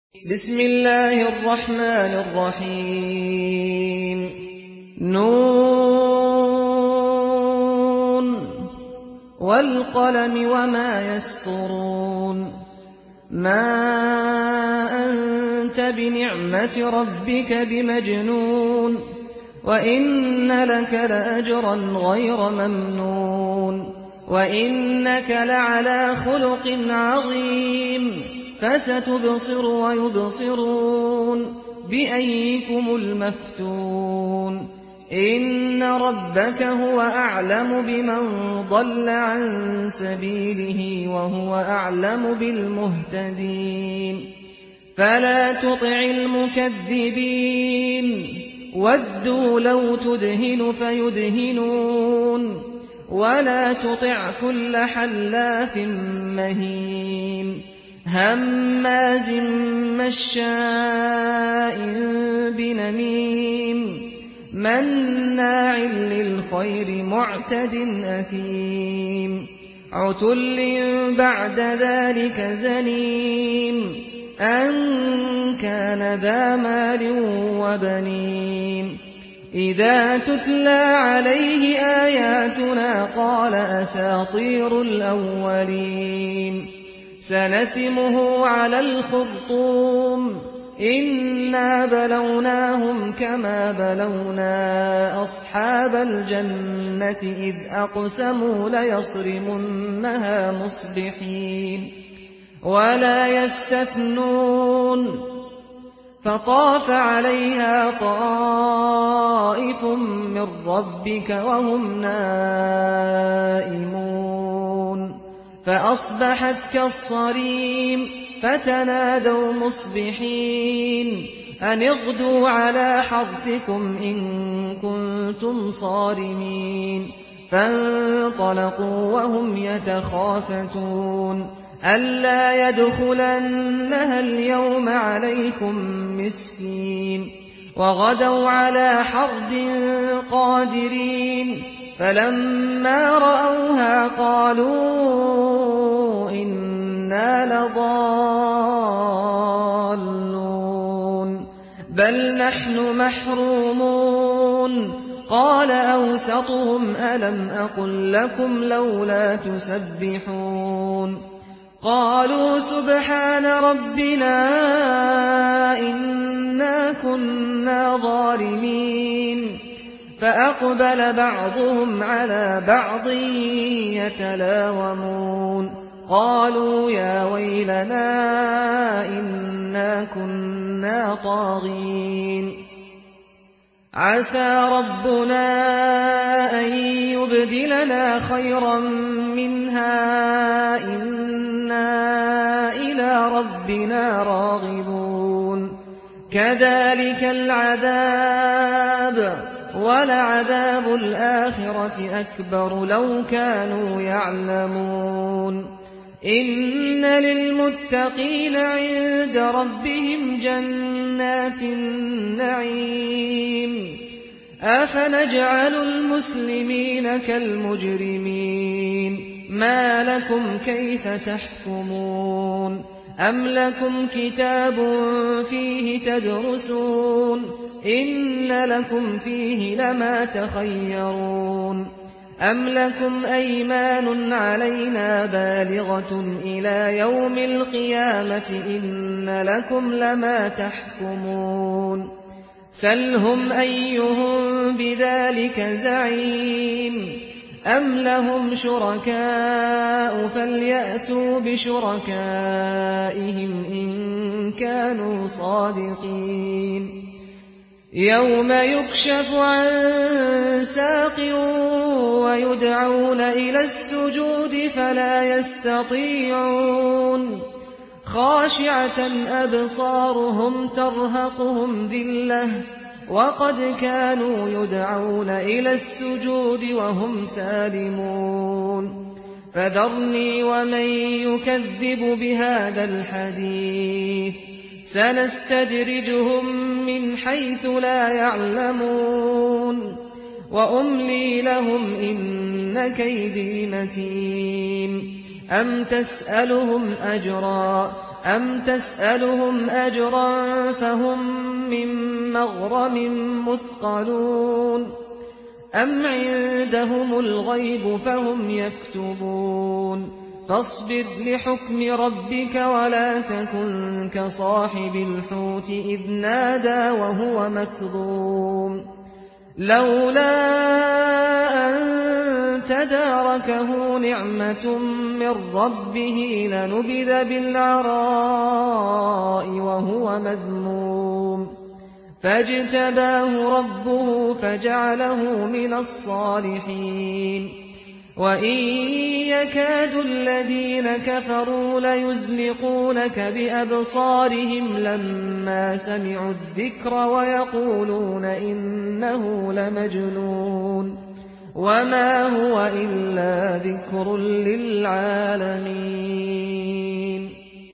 بسم الله الرحمن الرحيم نون والقلم وما يسطرون ما أنت بنعمة ربك بمجنون وإن لك لأجرا غير ممنون وإنك لعلى خلق عظيم فستبصر ويبصرون بأيكم المفتون إن ربك هو أعلم بمن ضل عن سبيله وهو أعلم بالمهتدين فلا تطع المكذبين ودوا لو تدهن فيدهنون ولا تطع كل حلاف مهين هماز مشاء بنميم مناع للخير معتد أثيم عتل بعد ذلك زنيم أن كان ذا مال وبنين إذا تتلى عليه آياتنا قال أساطير الأولين سنسمه على الخرطوم إنا بلوناهم كما بلونا أصحاب الجنة إذ أقسموا ليصرمنها مصبحين ولا يستثنون فطاف عليها طائف من ربك وهم نائمون فأصبحت كالصريم فتنادوا مصبحين أن اغدوا على حرثكم إن كنتم صارمين فانطلقوا وهم يتخافتون ألا يدخلنها اليوم عليكم مسكين وغدوا على حرد قادرين فلما رأوها قالوا إنا لضالون بل نحن محرومون قال أوسطهم ألم أقل لكم لولا تسبحون قالوا سبحان ربنا إنا كنا ظالمين فأقبل بعضهم على بعض يتلاومون قالوا يا ويلنا إنا كنا طاغين عسى ربنا أن يبدلنا خيرا منها إنا إلى ربنا راغبون كذلك العذاب ولعذاب الآخرة أكبر لو كانوا يعلمون إن للمتقين عند ربهم جنات النعيم أفنجعل المسلمين كالمجرمين ما لكم كيف تحكمون أم لكم كتاب فيه تدرسون إن لكم فيه لما تخيرون أم لكم أيمان علينا بالغة إلى يوم القيامة إن لكم لما تحكمون سلهم أيهم بذلك زعيم أم لهم شركاء فليأتوا بشركائهم إن كانوا صادقين يوم يكشف عن ساق ويدعون إلى السجود فلا يستطيعون خاشعة أبصارهم ترهقهم ذلة وقد كانوا يدعون إلى السجود وهم سالمون فذرني ومن يكذب بهذا الحديث سنستدرجهم من حيث لا يعلمون وأملي لهم إن كيدي متين أم تسألهم أجرا أَمْ تَسْأَلُهُمْ أَجْرًا فَهُمْ مِنْ مَغْرَمٍ مُثْقَلُونَ أَمْ عِندَهُمُ الْغَيْبُ فَهُمْ يَكْتُبُونَ فاصبر لحكم ربك ولا تكن كصاحب الحوت إذ نادى وهو مكظوم لولا أن تداركه نعمة من ربه لنبذ بالعراء وهو مذموم فاجتباه ربه فجعله من الصالحين وإن يكاد الذين كفروا ليزلقونك بأبصارهم لما سمعوا الذكر ويقولون إنه لمجنون وما هو إلا ذكر للعالمين